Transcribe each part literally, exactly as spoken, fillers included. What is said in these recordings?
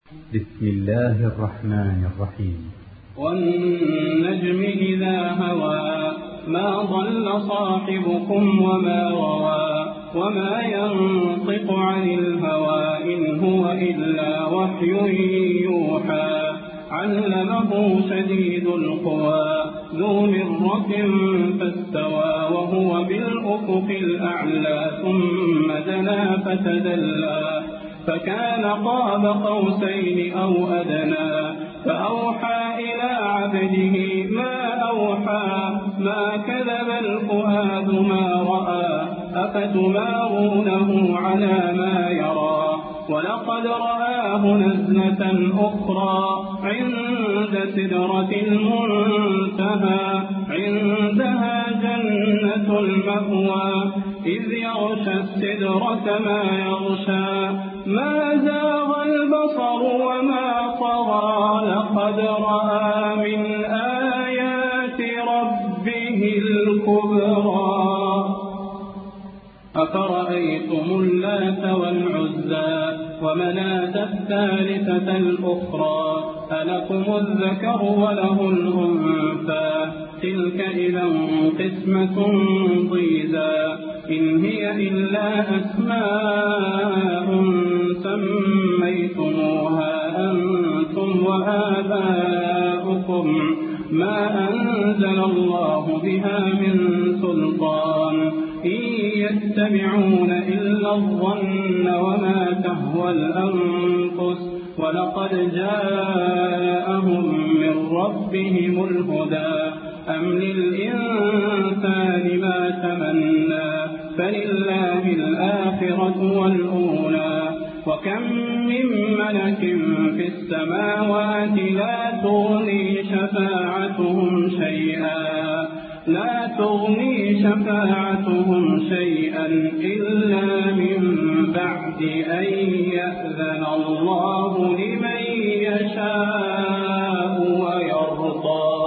بسم الله الرحمن الرحيم. والنجم إذا هوى ما ضل صاحبكم وما غوى وما ينطق عن الهوى إن هو إلا وحي يوحى علمه شديد القوى ذو مرة فاستوى وهو بالأفق الأعلى ثم دنا فتدلى فكان قاب قوسين أو أدنى فأوحى إلى عبده ما أوحى ما كذب الفؤاد ما رأى أفتمارونه على ما يرى ولقد رآه نزلة أخرى عند سدرة المنتهى عندها جنة المأوى إذ يغشى السدرة ما يغشى ما زاغ البصر وما طغى لقد رأى من آيات ربه الكبرى أفرأيتم اللات والعزى ومناة الثالثة الأخرى ألكم الذكر وله الأنثى تلك إذا قسمة ضيزى إن هي إلا أسماء سميتموها أنتم وآباؤكم ما أنزل الله بها من سلطان إن يتبعون إلا الظن وما تهوى الأنفس ولقد جاءهم من ربهم الهدى أم للإنسان ما تمنى فلله الآخرة والأولى وكم من ملك في السماوات لا تغني شفاعتهم شيئا لا تغني شفاعتهم شيئا إلا من بعد أن يأذن الله لمن يشاء ويرضى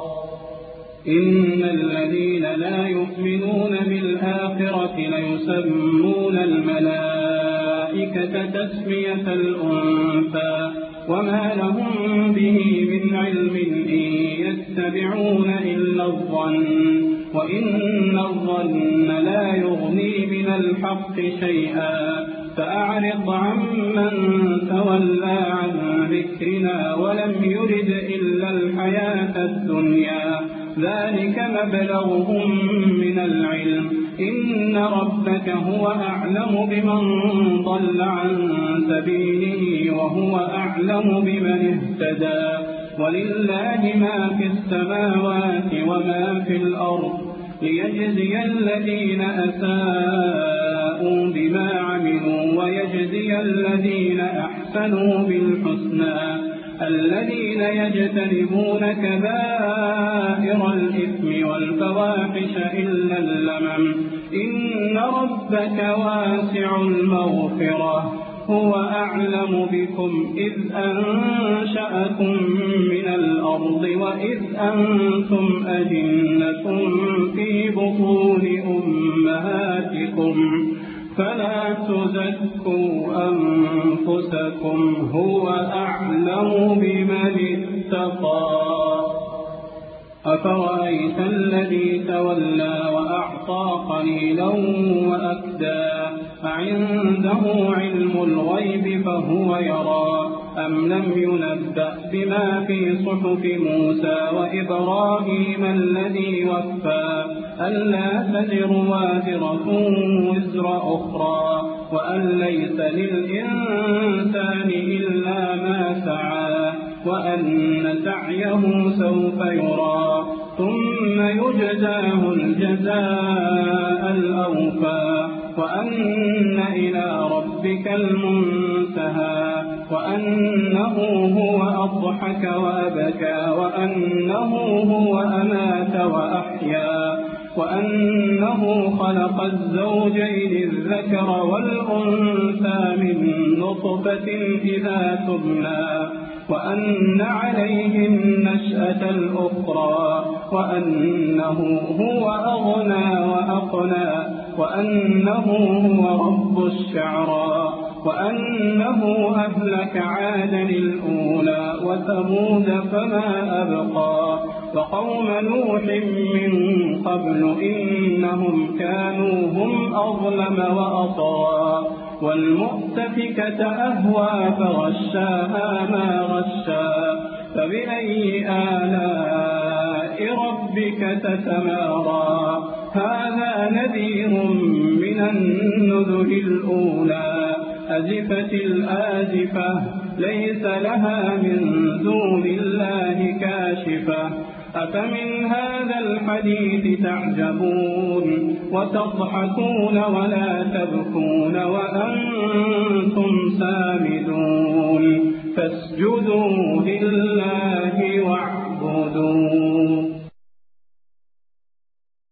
إن الذين لا يؤمنون بالآخرة ليسمون الملائكة تسمية الأنثى وما لهم به من علم إن يتبعون إلا الظن وإن الظن لا يغني من الحق شيئا فأعرض عمن تولى عن ذكرنا ولم يرد إلا الحياة الدنيا ذلك مبلغهم من العلم إن ربك هو أعلم بمن ضل عن سبيله وهو أعلم بمن اهتدى ولله ما في السماوات وما في الأرض ليجزي الذين أساءوا بما عملوا ويجزي الذين أحسنوا بالحسنى الذين يجتنبون كبائر الإثم والفواحش إلا اللمم إن ربك واسع المغفرة هو أعلم بكم إذ أنشأكم من الأرض وإذ أنتم أجنة في بطون أمهاتكم فلا تزكوا أنفسكم هو أعلم بمن اتقى أفرأيت الذي تولى وأعطى قليلا وأكدى أعنده علم الغيب فهو يرى أم لم ينبأ بما في صحف موسى وإبراهيم الذي وفى ألا تزر وازرة وزر أخرى وأن ليس للإنسان إلا ما سعى وأن سعيه سوف يرى ثم يجزاه الجزاء الأوفى وأن إلى ربك المنتهى وأنه هو أضحك وأبكى وأنه هو أمات وأحيا وأنه خلق الزوجين الذكر والأنثى من نطفة إذا تبنى وأن عليه النشأة الأخرى وأنه هو أغنى وأقنى وأنه هو رب الشعرى وأنه أهلك عادا الأولى وثمود فما أبقى وقوم نوح من قبل إنهم كانوا هم أظلم وأطغى والمؤتفكة أهوى فغشاها ما غشا فبأي آلاء ربك تتمارى هذا نذير من النذر الأولى أزفت الآزفة ليس لها من دون الله كاشفة أفمن هذا الحديث تعجبون وتضحكون ولا تبكون وأنتم سامدون فاسجدوا لله واعبدوا